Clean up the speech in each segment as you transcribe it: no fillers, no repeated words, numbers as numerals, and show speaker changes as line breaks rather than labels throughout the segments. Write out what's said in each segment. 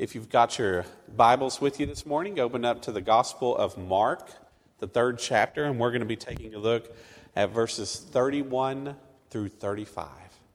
If you've got your Bibles with you this morning, open up to the Gospel of Mark, the 3rd chapter, and we're going to be taking a look at verses 31 through 35.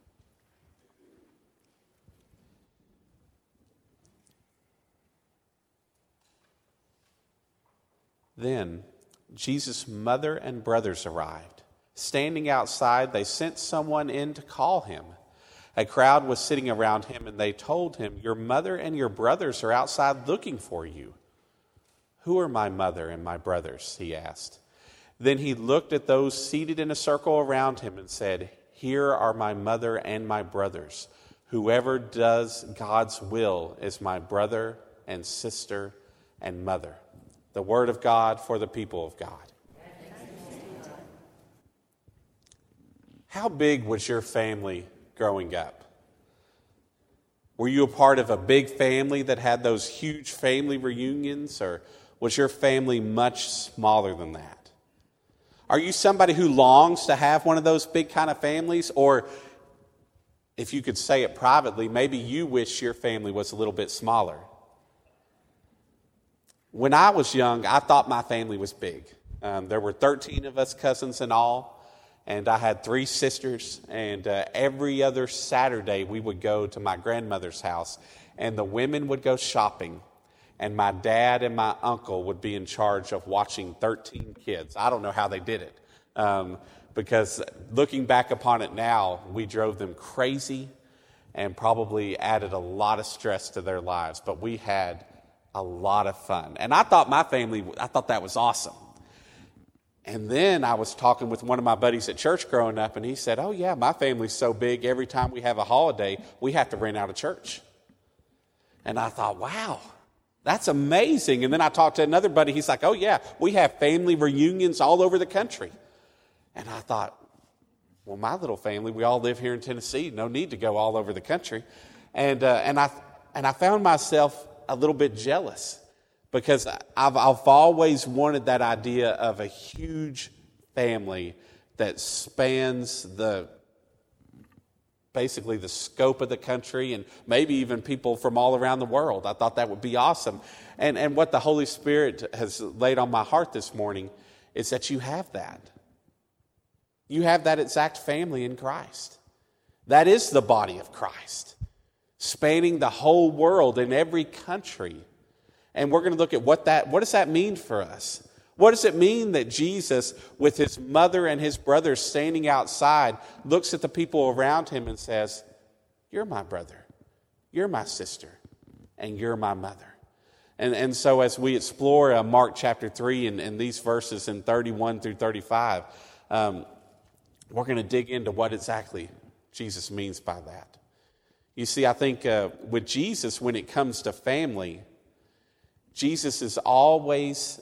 Then Jesus' mother and brothers arrived. Standing outside, they sent someone in to call him. A crowd was sitting around him, and they told him, "Your mother and your brothers are outside looking for you." "Who are my mother and my brothers?" he asked. Then he looked at those seated in a circle around him and said, "Here are my mother and my brothers. Whoever does God's will is my brother and sister and mother." The word of God for the people of God. How big was your family growing up? Were you a part of a big family that had those huge family reunions, or was your family much smaller than that? Are you somebody who longs to have one of those big kind of families? Or if you could say it privately, maybe you wish your family was a little bit smaller. When I was young, I thought my family was big. There were 13 of us cousins in all. And I had 3 sisters, and every other Saturday we would go to my grandmother's house, and the women would go shopping, and my dad and my uncle would be in charge of watching 13 kids. I don't know how they did it, because looking back upon it now, we drove them crazy and probably added a lot of stress to their lives, but we had a lot of fun. And I thought that was awesome. And then I was talking with one of my buddies at church growing up, and he said, "Oh yeah, my family's so big, every time we have a holiday, we have to rent out a church." And I thought, wow, that's amazing. And then I talked to another buddy, he's like, "Oh yeah, we have family reunions all over the country." And I thought, well, my little family, we all live here in Tennessee, no need to go all over the country. And I found myself a little bit jealous, because I've always wanted that idea of a huge family that spans basically the scope of the country, and maybe even people from all around the world. I thought that would be awesome. And what the Holy Spirit has laid on my heart this morning is that you have that. You have that exact family in Christ. That is the body of Christ, spanning the whole world in every country. And we're going to look at what does that mean for us? What does it mean that Jesus, with his mother and his brothers standing outside, looks at the people around him and says, "You're my brother, you're my sister, and you're my mother." And so as we explore Mark chapter 3 and these verses in 31 through 35, we're going to dig into what exactly Jesus means by that. You see, I think with Jesus, when it comes to family, Jesus is always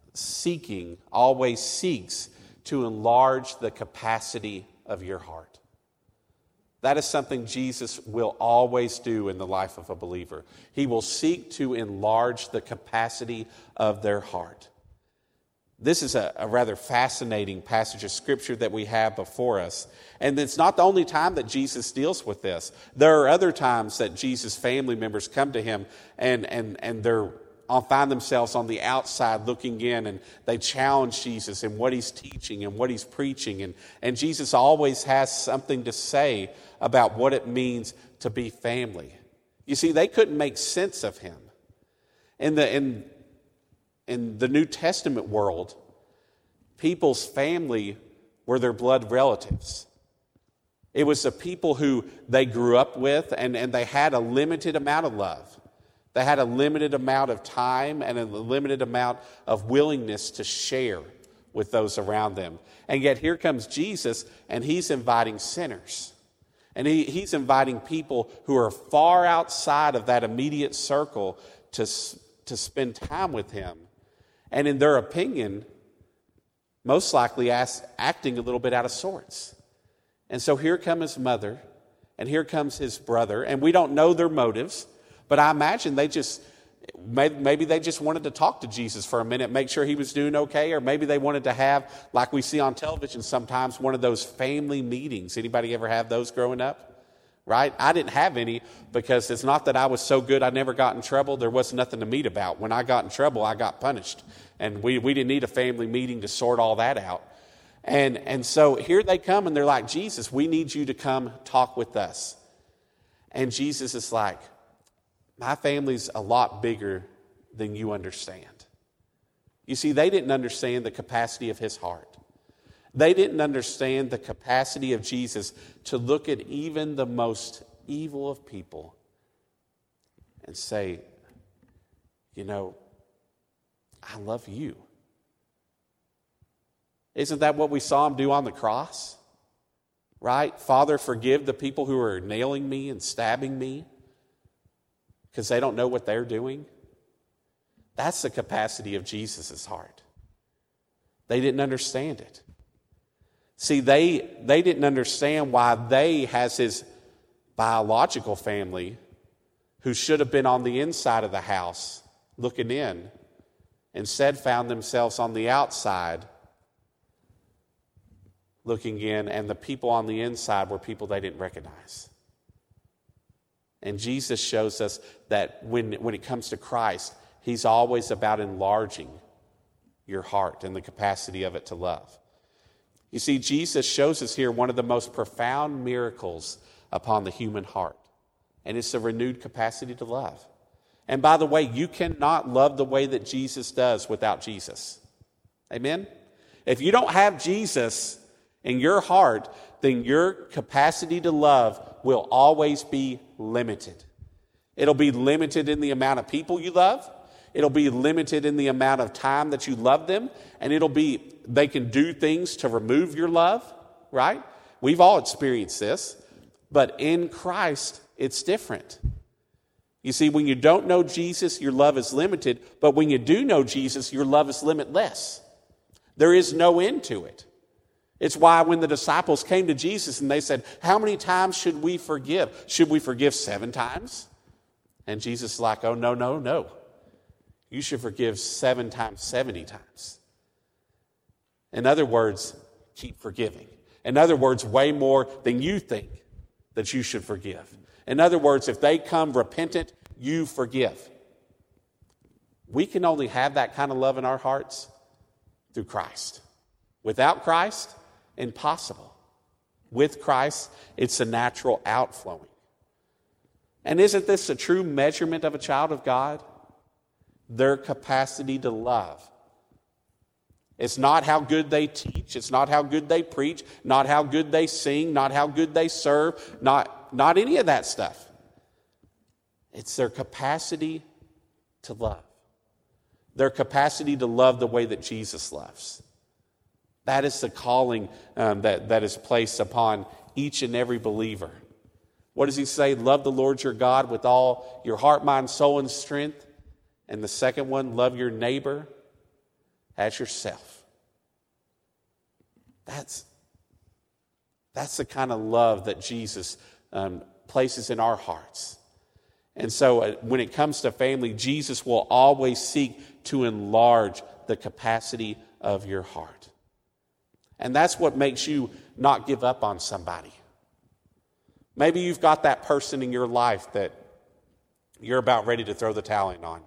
seeks to enlarge the capacity of your heart. That is something Jesus will always do in the life of a believer. He will seek to enlarge the capacity of their heart. This is a rather fascinating passage of Scripture that we have before us. And it's not the only time that Jesus deals with this. There are other times that Jesus' family members come to him and they're find themselves on the outside looking in, and they challenge Jesus in what he's teaching and what he's preaching. And Jesus always has something to say about what it means to be family. You see, they couldn't make sense of him. In the New Testament world, people's family were their blood relatives. It was the people who they grew up with, and they had a limited amount of love. They had a limited amount of time and a limited amount of willingness to share with those around them. And yet here comes Jesus, and he's inviting sinners. And he's inviting people who are far outside of that immediate circle to spend time with him. And in their opinion, most likely acting a little bit out of sorts. And so here comes his mother, and here comes his brother, and we don't know their motives. But I imagine maybe they just wanted to talk to Jesus for a minute, make sure he was doing okay, or maybe they wanted to have, like we see on television sometimes, one of those family meetings. Anybody ever have those growing up? right? I didn't have any because it's not that I was so good I never got in trouble. There was nothing to meet about. When I got in trouble, I got punished. And we didn't need a family meeting to sort all that out. And so here they come and they're like, Jesus, we need you to come talk with us. And Jesus is like, my family's a lot bigger than you understand. You see, they didn't understand the capacity of his heart. They didn't understand the capacity of Jesus to look at even the most evil of people and say, you know, I love you. Isn't that what we saw him do on the cross? Right? Father, forgive the people who are nailing me and stabbing me because they don't know what they're doing. That's the capacity of Jesus' heart. They didn't understand it. See, they didn't understand why they, as his biological family, who should have been on the inside of the house looking in, instead found themselves on the outside looking in, and the people on the inside were people they didn't recognize. And Jesus shows us that when it comes to Christ, he's always about enlarging your heart and the capacity of it to love. You see, Jesus shows us here one of the most profound miracles upon the human heart, and it's a renewed capacity to love. And by the way, you cannot love the way that Jesus does without Jesus. Amen? If you don't have Jesus in your heart, then your capacity to love will always be limited. It'll be limited in the amount of people you love. It'll be limited in the amount of time that you love them. And they can do things to remove your love, right? We've all experienced this. But in Christ, it's different. You see, when you don't know Jesus, your love is limited. But when you do know Jesus, your love is limitless. There is no end to it. It's why when the disciples came to Jesus and they said, how many times should we forgive? Should we forgive 7 times? And Jesus is like, oh, no. You should forgive 7 times, 70 times. In other words, keep forgiving. In other words, way more than you think that you should forgive. In other words, if they come repentant, you forgive. We can only have that kind of love in our hearts through Christ. Without Christ, impossible. With Christ, it's a natural outflowing. And isn't this a true measurement of a child of God? Their capacity to love. It's not how good they teach. It's not how good they preach. Not how good they sing. Not how good they serve. Not any of that stuff. It's their capacity to love. Their capacity to love the way that Jesus loves. That is the calling that is placed upon each and every believer. What does he say? Love the Lord your God with all your heart, mind, soul, and strength. And the second one, love your neighbor as yourself. That's the kind of love that Jesus places in our hearts. And so when it comes to family, Jesus will always seek to enlarge the capacity of your heart. And that's what makes you not give up on somebody. Maybe you've got that person in your life that you're about ready to throw the towel in on.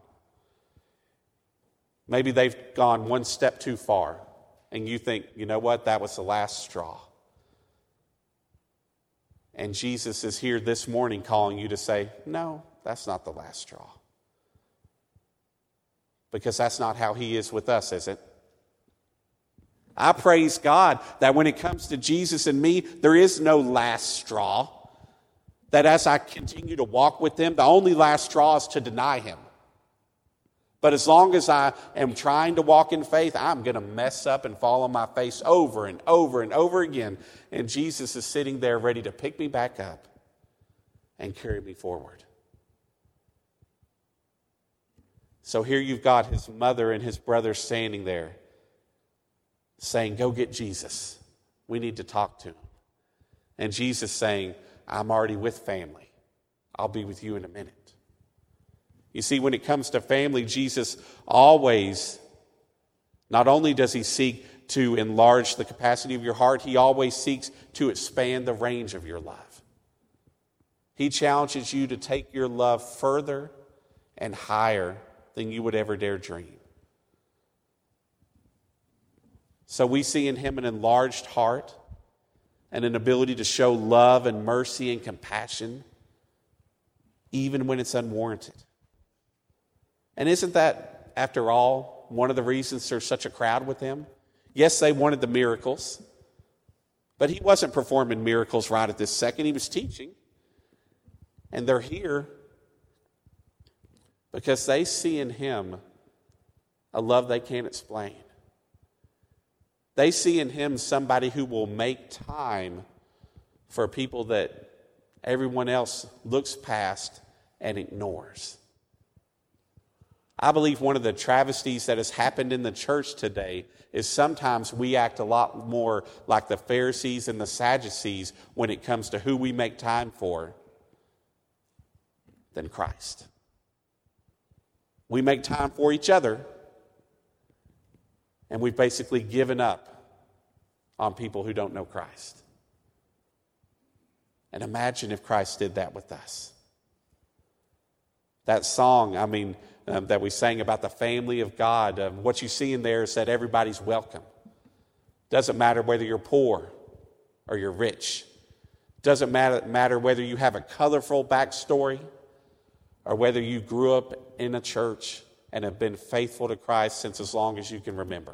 Maybe they've gone one step too far, and you think, you know what, that was the last straw. And Jesus is here this morning calling you to say, no, that's not the last straw. Because that's not how he is with us, is it? I praise God that when it comes to Jesus and me, there is no last straw. That as I continue to walk with him, the only last straw is to deny him. But as long as I am trying to walk in faith, I'm going to mess up and fall on my face over and over and over again. And Jesus is sitting there ready to pick me back up and carry me forward. So here you've got his mother and his brother standing there saying, go get Jesus. We need to talk to him. And Jesus saying, I'm already with family. I'll be with you in a minute. You see, when it comes to family, Jesus always, not only does he seek to enlarge the capacity of your heart, he always seeks to expand the range of your love. He challenges you to take your love further and higher than you would ever dare dream. So we see in him an enlarged heart and an ability to show love and mercy and compassion even when it's unwarranted. And isn't that, after all, one of the reasons there's such a crowd with him? Yes, they wanted the miracles, but he wasn't performing miracles right at this second. He was teaching. And they're here because they see in him a love they can't explain. They see in him somebody who will make time for people that everyone else looks past and ignores. I believe one of the travesties that has happened in the church today is sometimes we act a lot more like the Pharisees and the Sadducees when it comes to who we make time for than Christ. We make time for each other, and we've basically given up on people who don't know Christ. And imagine if Christ did that with us. That song, that we sang about the family of God, what you see in there is that everybody's welcome. Doesn't matter whether you're poor or you're rich. Doesn't matter whether you have a colorful backstory or whether you grew up in a church and have been faithful to Christ since as long as you can remember.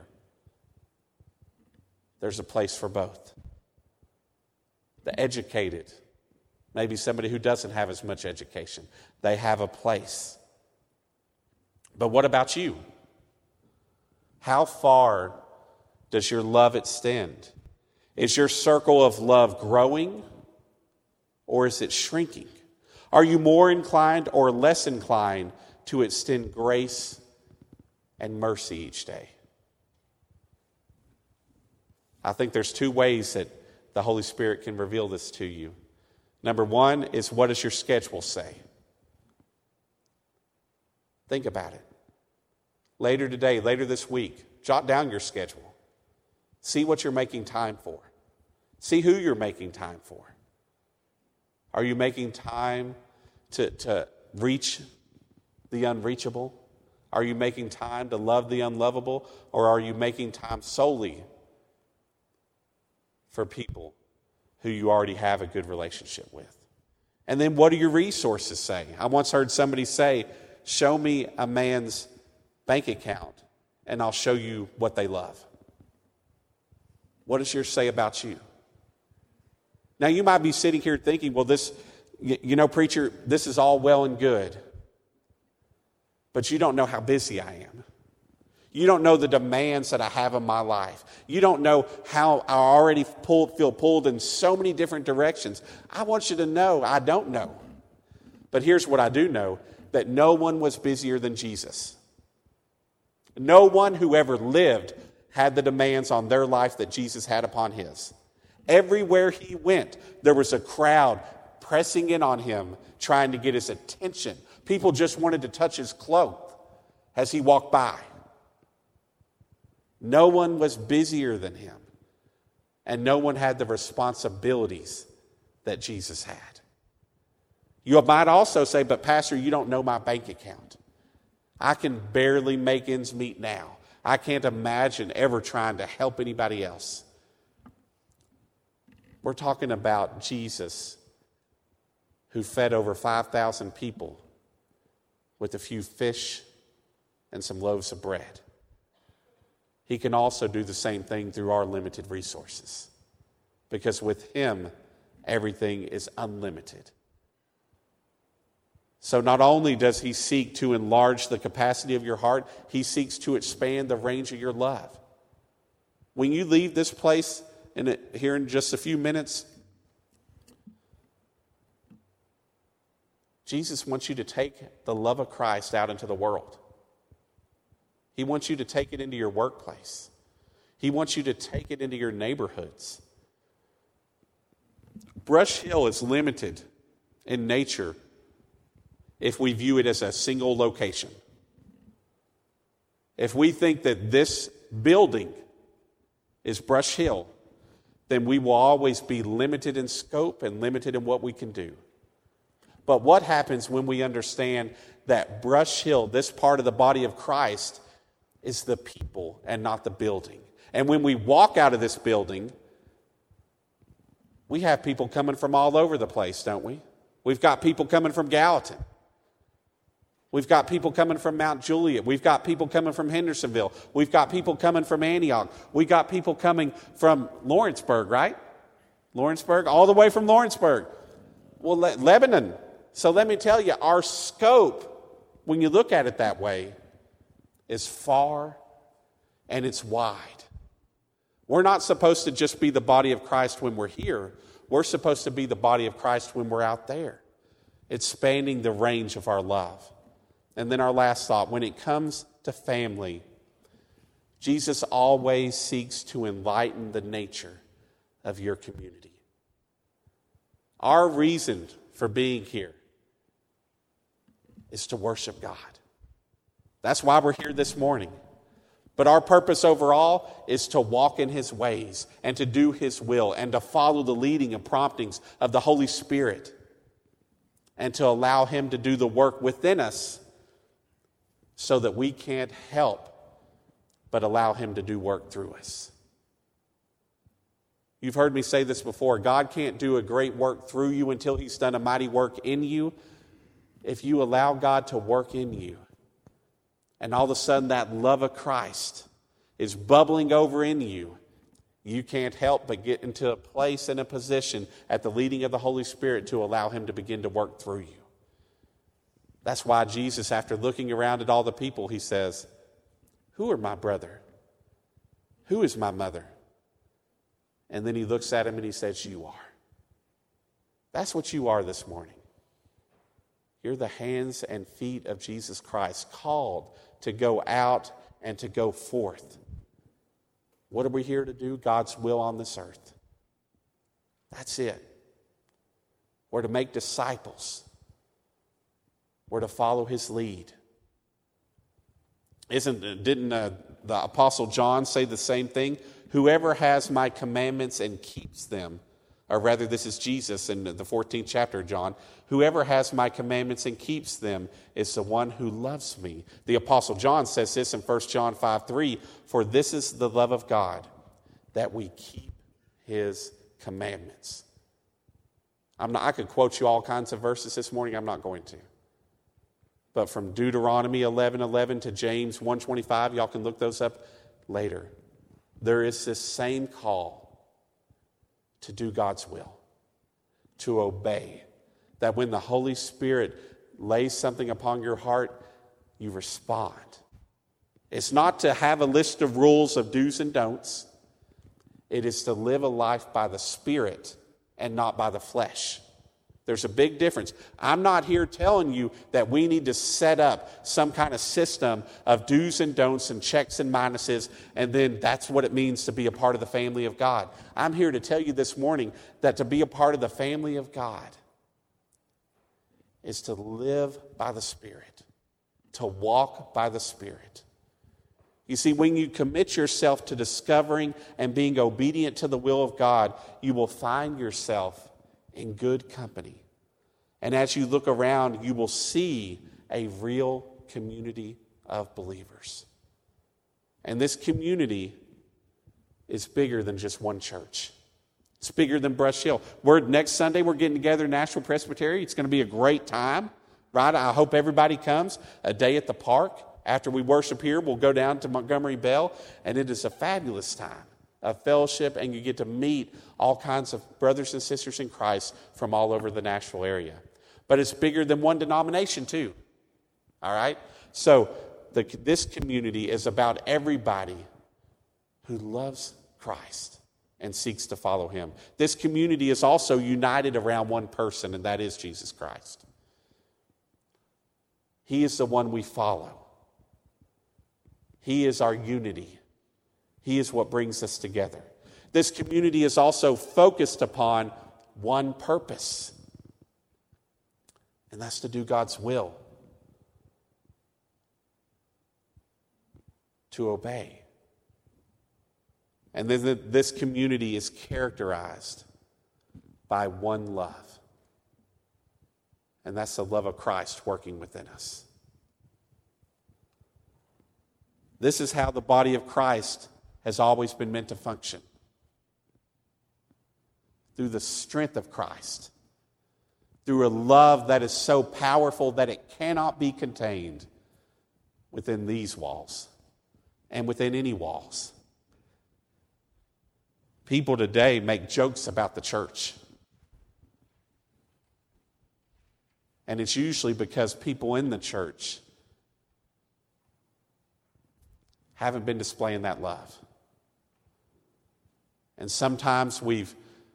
There's a place for both. The educated, maybe somebody who doesn't have as much education, they have a place. But what about you? How far does your love extend? Is your circle of love growing or is it shrinking? Are you more inclined or less inclined to extend grace and mercy each day? I think there's two ways that the Holy Spirit can reveal this to you. Number one is, what does your schedule say? Think about it. Later today, later this week, jot down your schedule. See what you're making time for. See who you're making time for. Are you making time to reach the unreachable? Are you making time to love the unlovable? Or are you making time solely for people who you already have a good relationship with? And then what do your resources say? I once heard somebody say, show me a man's bank account and I'll show you what they love. What does yours say about you? Now you might be sitting here thinking, well, preacher, this is all well and good, but you don't know how busy I am. You don't know the demands that I have in my life. You don't know how I already feel pulled in so many different directions. I want you to know I don't know. But here's what I do know, that no one was busier than Jesus. No one who ever lived had the demands on their life that Jesus had upon his. Everywhere he went, there was a crowd pressing in on him, trying to get his attention. People just wanted to touch his cloak as he walked by. No one was busier than him, and no one had the responsibilities that Jesus had. You might also say, but Pastor, you don't know my bank account. I can barely make ends meet now. I can't imagine ever trying to help anybody else. We're talking about Jesus, who fed over 5,000 people with a few fish and some loaves of bread. He can also do the same thing through our limited resources, because with him, everything is unlimited. So not only does he seek to enlarge the capacity of your heart, he seeks to expand the range of your love. When you leave this place here in just a few minutes, Jesus wants you to take the love of Christ out into the world. He wants you to take it into your workplace. He wants you to take it into your neighborhoods. Brush Hill is limited in nature if we view it as a single location. If we think that this building is Brush Hill, then we will always be limited in scope and limited in what we can do. But what happens when we understand that Brush Hill, this part of the body of Christ, is the people and not the building? And when we walk out of this building, we have people coming from all over the place, don't we? We've got people coming from Gallatin. We've got people coming from Mount Juliet. We've got people coming from Hendersonville. We've got people coming from Antioch. We've got people coming from Lawrenceburg, right? Lawrenceburg, all the way from Lawrenceburg. Well, Lebanon. So let me tell you, our scope, when you look at it that way, is far and it's wide. We're not supposed to just be the body of Christ when we're here. We're supposed to be the body of Christ when we're out there, expanding the range of our love. And then our last thought, when it comes to family, Jesus always seeks to enlighten the nature of your community. Our reason for being here is to worship God. That's why we're here this morning. But our purpose overall is to walk in His ways and to do His will and to follow the leading and promptings of the Holy Spirit and to allow Him to do the work within us so that we can't help but allow Him to do work through us. You've heard me say this before. God can't do a great work through you until He's done a mighty work in you. If you allow God to work in you, and all of a sudden that love of Christ is bubbling over in you, you can't help but get into a place and a position at the leading of the Holy Spirit to allow Him to begin to work through you. That's why Jesus, after looking around at all the people, He says, "Who are my brother? Who is my mother?" And then He looks at him and He says, "You are." That's what you are this morning. You're the hands and feet of Jesus Christ, called to go out and to go forth. What are we here to do? God's will on this earth. That's it. We're to make disciples. We're to follow His lead. Didn't the Apostle John say the same thing? Whoever has my commandments and keeps them, or rather this is Jesus in the 14th chapter of John, whoever has my commandments and keeps them is the one who loves me. The Apostle John says this in 1 John 5:3, for this is the love of God, that we keep His commandments. I could quote you all kinds of verses this morning. I'm not going to. But from Deuteronomy 11:11 to James 1:25, y'all can look those up later. There is this same call to do God's will, to obey. That when the Holy Spirit lays something upon your heart, you respond. It's not to have a list of rules of do's and don'ts. It is to live a life by the Spirit and not by the flesh. There's a big difference. I'm not here telling you that we need to set up some kind of system of do's and don'ts and checks and minuses, and then that's what it means to be a part of the family of God. I'm here to tell you this morning that to be a part of the family of God is to live by the Spirit, to walk by the Spirit. You see, when you commit yourself to discovering and being obedient to the will of God, you will find yourself in good company. And as you look around, you will see a real community of believers. And this community is bigger than just one church. It's bigger than Brush Hill. Next Sunday, we're getting together in Nashville Presbytery. It's going to be a great time, right? I hope everybody comes. A day at the park. After we worship here, we'll go down to Montgomery Bell, and it is a fabulous time of fellowship, and you get to meet all kinds of brothers and sisters in Christ from all over the Nashville area. But it's bigger than one denomination too, all right? So this community is about everybody who loves Christ and seeks to follow Him. This community is also united around one person, and that is Jesus Christ. He is the one we follow. He is our unity. He is what brings us together. This community is also focused upon one purpose, and that's to do God's will, to obey. And then this community is characterized by one love. And that's the love of Christ working within us. This is how the body of Christ has always been meant to function. Through the strength of Christ. Through a love that is so powerful that it cannot be contained within these walls and within any walls. People today make jokes about the church. And it's usually because people in the church haven't been displaying that love. And sometimes we've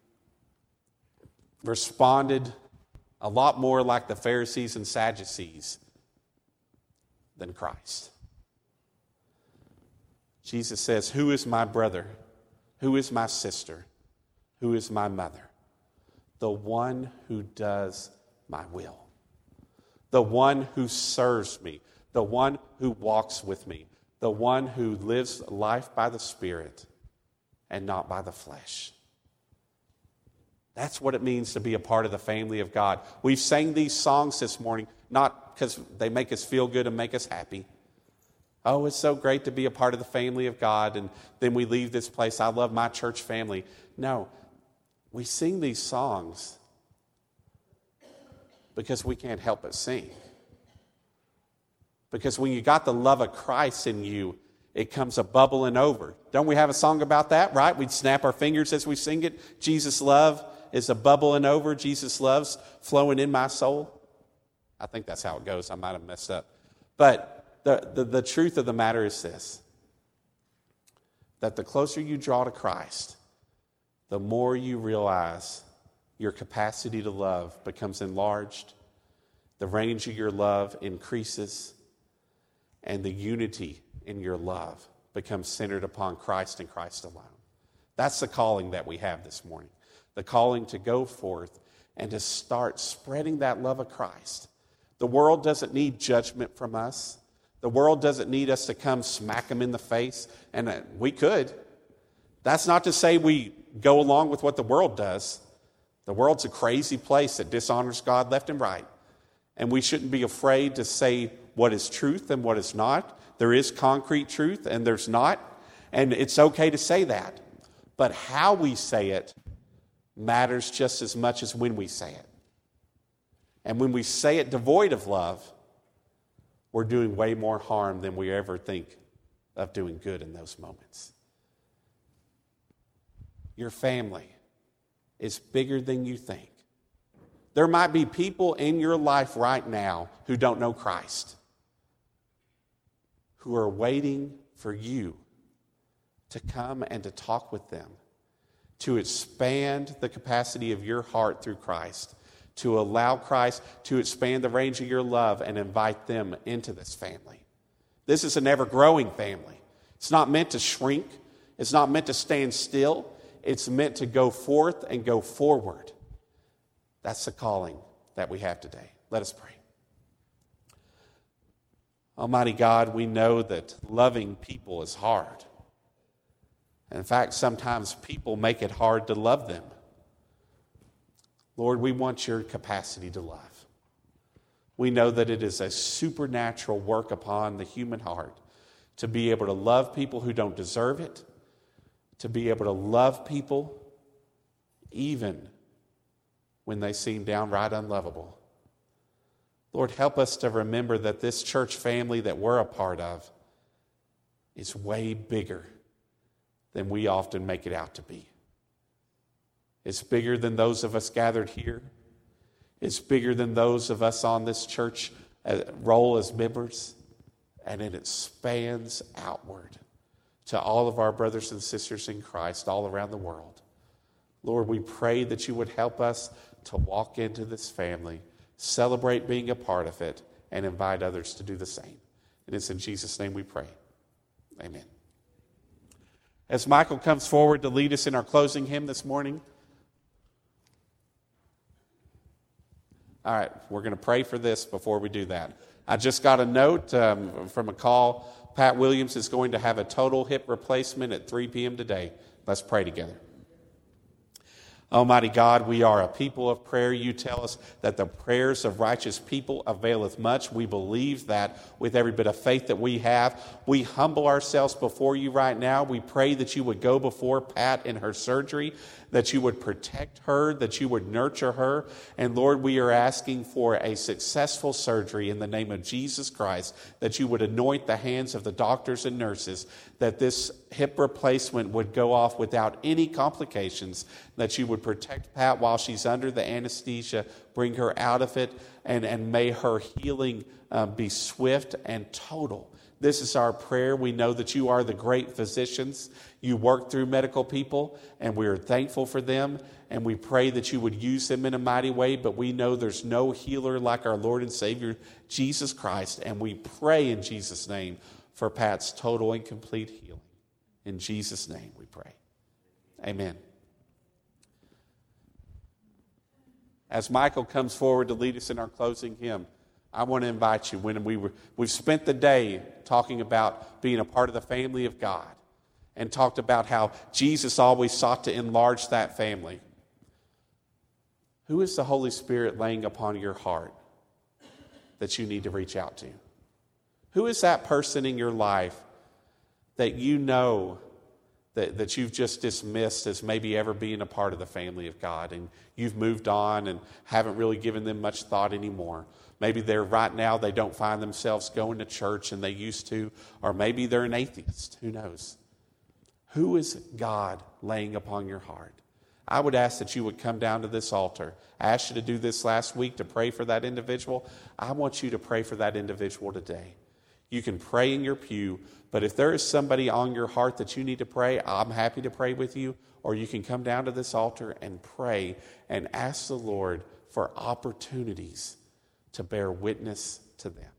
responded a lot more like the Pharisees and Sadducees than Christ. Jesus says, "Who is my brother? Who is my sister? Who is my mother? The one who does my will. The one who serves me. The one who walks with me. The one who lives life by the Spirit and not by the flesh." That's what it means to be a part of the family of God. We've sang these songs this morning, not because they make us feel good and make us happy. Oh, it's so great to be a part of the family of God, and then we leave this place. I love my church family. No, we sing these songs because we can't help but sing. Because when you got the love of Christ in you, it comes a bubbling over. Don't we have a song about that, right? We'd snap our fingers as we sing it. Jesus' love is a bubbling over. Jesus' love's flowing in my soul. I think that's how it goes. I might have messed up. But the truth of the matter is this, that the closer you draw to Christ, the more you realize your capacity to love becomes enlarged, the range of your love increases, and the unity in your love becomes centered upon Christ and Christ alone. That's the calling that we have this morning. The calling to go forth and to start spreading that love of Christ. The world doesn't need judgment from us. The world doesn't need us to come smack them in the face. And we could. That's not to say we go along with what the world does. The world's a crazy place that dishonors God left and right. And we shouldn't be afraid to say what is truth and what is not. There is concrete truth and there's not. And it's okay to say that. But how we say it matters just as much as when we say it. And when we say it devoid of love, we're doing way more harm than we ever think of doing good in those moments. Your family is bigger than you think. There might be people in your life right now who don't know Christ, who are waiting for you to come and to talk with them, to expand the capacity of your heart through Christ, to allow Christ to expand the range of your love and invite them into this family. This is an ever-growing family. It's not meant to shrink. It's not meant to stand still. It's meant to go forth and go forward. That's the calling that we have today. Let us pray. Almighty God, we know that loving people is hard. In fact, sometimes people make it hard to love them. Lord, we want your capacity to love. We know that it is a supernatural work upon the human heart to be able to love people who don't deserve it, to be able to love people even when they seem downright unlovable. Lord, help us to remember that this church family that we're a part of is way bigger than we often make it out to be. It's bigger than those of us gathered here. It's bigger than those of us on this church roll as members. And it expands outward to all of our brothers and sisters in Christ all around the world. Lord, we pray that you would help us to walk into this family, celebrate being a part of it, and invite others to do the same. And it's in Jesus' name we pray. Amen. As Michael comes forward to lead us in our closing hymn this morning, all right, we're going to pray for this before we do that. I just got a note from a call. Pat Williams is going to have a total hip replacement at 3 p.m. today. Let's pray together. Almighty God, we are a people of prayer. You tell us that the prayers of righteous people availeth much. We believe that with every bit of faith that we have. We humble ourselves before you right now. We pray that you would go before Pat in her surgery, that you would protect her, that you would nurture her. And Lord, we are asking for a successful surgery in the name of Jesus Christ, that you would anoint the hands of the doctors and nurses, that this hip replacement would go off without any complications, that you would protect Pat while she's under the anesthesia, bring her out of it, and may her healing be swift and total. This is our prayer. We know that you are the great physicians. You work through medical people, and we are thankful for them, and we pray that you would use them in a mighty way, but we know there's no healer like our Lord and Savior, Jesus Christ, and we pray in Jesus' name for Pat's total and complete healing. In Jesus' name we pray. Amen. As Michael comes forward to lead us in our closing hymn, I want to invite you, when we've spent the day talking about being a part of the family of God and talked about how Jesus always sought to enlarge that family. Who is the Holy Spirit laying upon your heart that you need to reach out to? Who is that person in your life that you know that you've just dismissed as maybe ever being a part of the family of God, and you've moved on and haven't really given them much thought anymore? Maybe they're right now, they don't find themselves going to church and they used to, or maybe they're an atheist. Who knows? Who is God laying upon your heart? I would ask that you would come down to this altar. I asked you to do this last week to pray for that individual. I want you to pray for that individual today. You can pray in your pew, but if there is somebody on your heart that you need to pray, I'm happy to pray with you. Or you can come down to this altar and pray and ask the Lord for opportunities to bear witness to them.